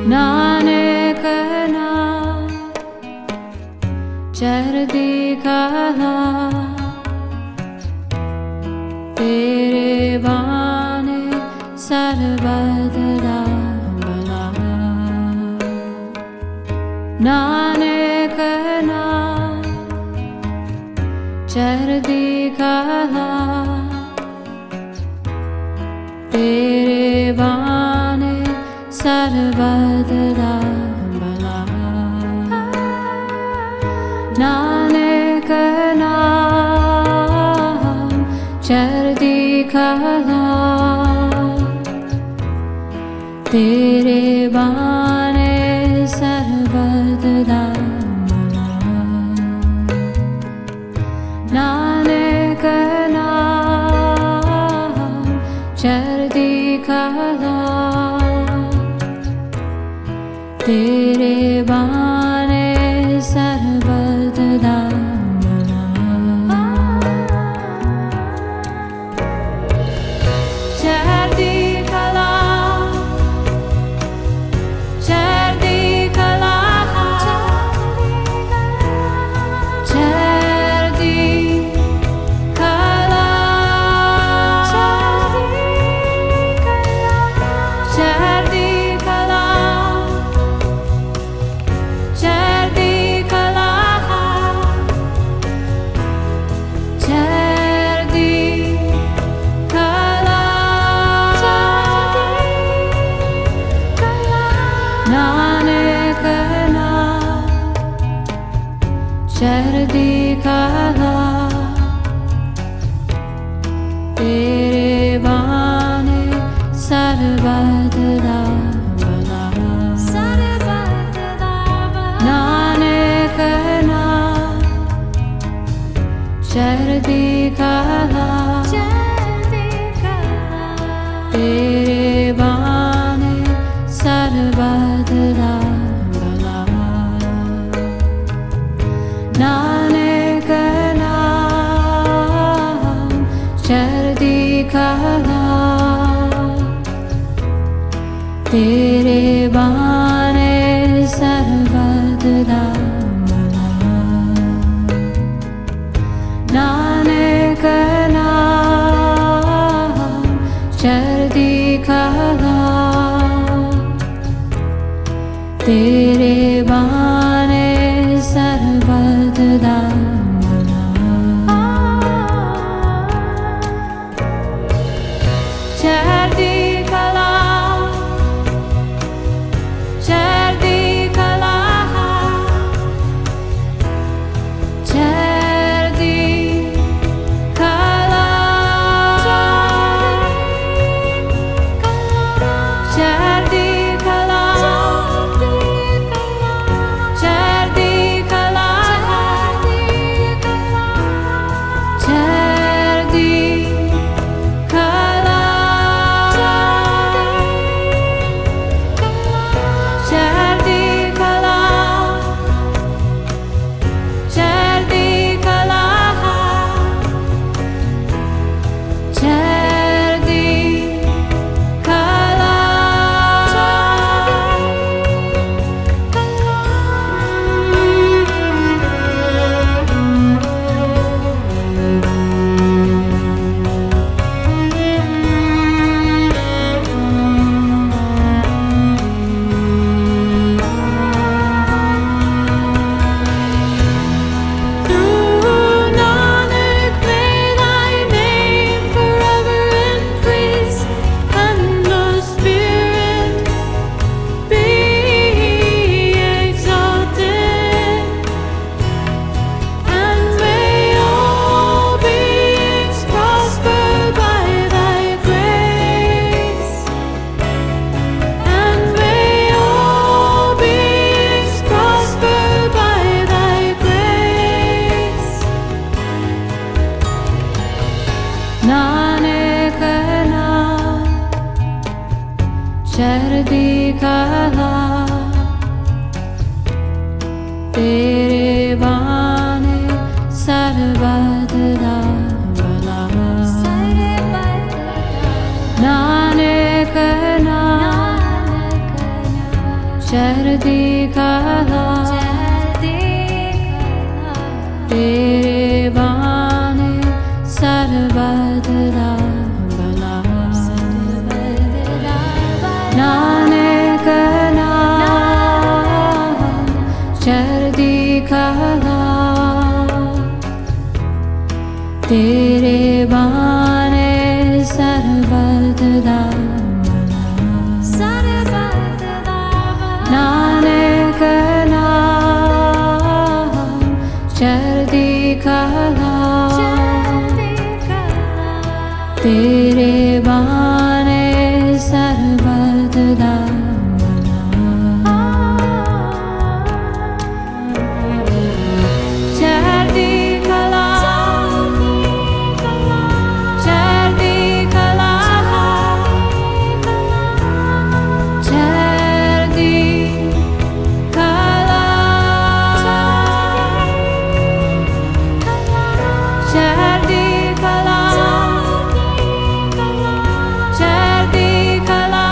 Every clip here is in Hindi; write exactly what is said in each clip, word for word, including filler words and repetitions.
नानक नाम चढ़दी कला तेरे बाने सरबत दा भला। नानक नाम चढ़दी कला तेरे बाने सरबत दा भला। नानक नाम चढ़दी कला तेरे बाने सरबत दा भला। नानक नाम चढ़दी कला तेरे बाने सरबत दा भला। चढ़दी कला चढ़दी कला चढ़दी कला चढ़दी कला चढ़दी कला चढ़दी कला। नानक नाम चढ़दी कला तेरे बाने सरबत दा भला। नानक नाम चढ़दी कला तेरे बाने सरबत दा भला। नानक नाम चढ़दी कला तेरे बाने सरबत दा भला। नानक नाम चढ़दी कला तेरे बाने सरबत दा भला। चढ़दी कला चढ़दी कला चढ़दी कला चढ़दी कला चढ़दी कला चढ़दी कला चढ़दी कला चढ़दी कला चढ़दी कला। Through Nanak may thy name forever increase, and the Spirit be exalted, and may all beings prosper by thy grace, and may all beings prosper by thy grace. Nanak नाम चढ़दी कला तेरे बाने सरबत दा भला। नानक नाम चढ़दी कला तेरे बाने सर्वदा भला नानक नाम चढ़दी कला तेरे बाने सर्वदा नानक नाम चढ़दी कला तेरे बाने सर्वदा चढ़दी कला चढ़दी कला चढ़दी कला चढ़दी कला चढ़दी कला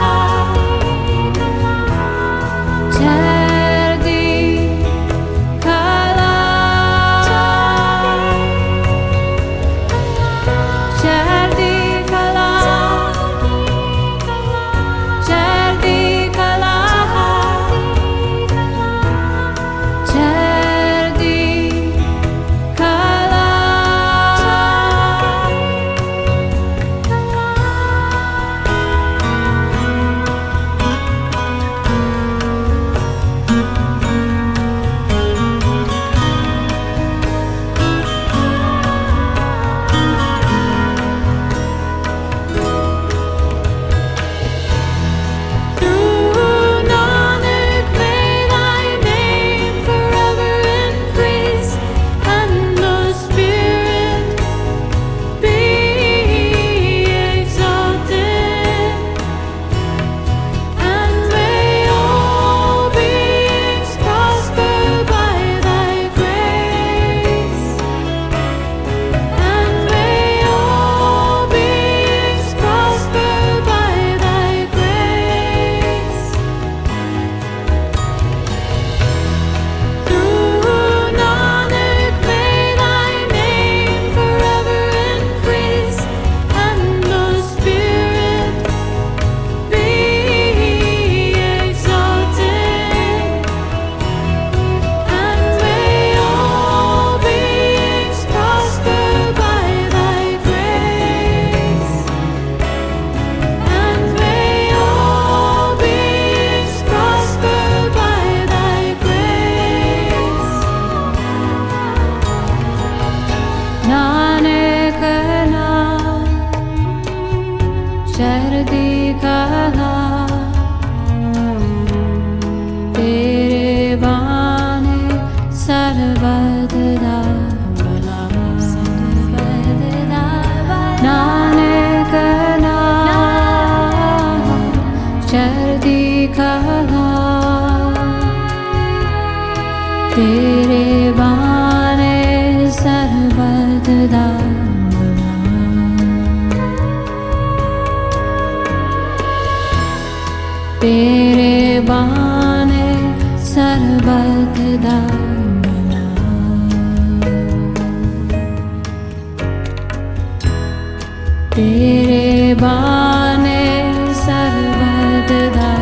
चढ़दी कला चढ़दी कला चढ़दी कला चढ़दी कला Through Nanak may thy name forever increase, and the Spirit be exalted, and may all beings prosper by thy grace, and may all beings prosper by thy grace. Through Nanak may thy name forever increase, and the Spirit be exalted, and may all beings prosper by thy grace, and may all beings prosper by thy grace. Nanak नाम चढ़दी कला तेरे बाने सर्वदा भला नानक नाम चढ़दी कला तेरे बाने सर्वदा तेरे बाने सर्वदा तेरे बाने सर्वदा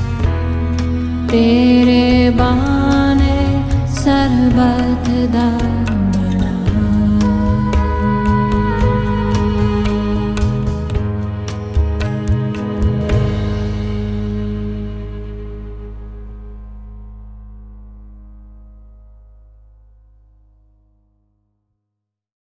तेरे बाने सर्वदा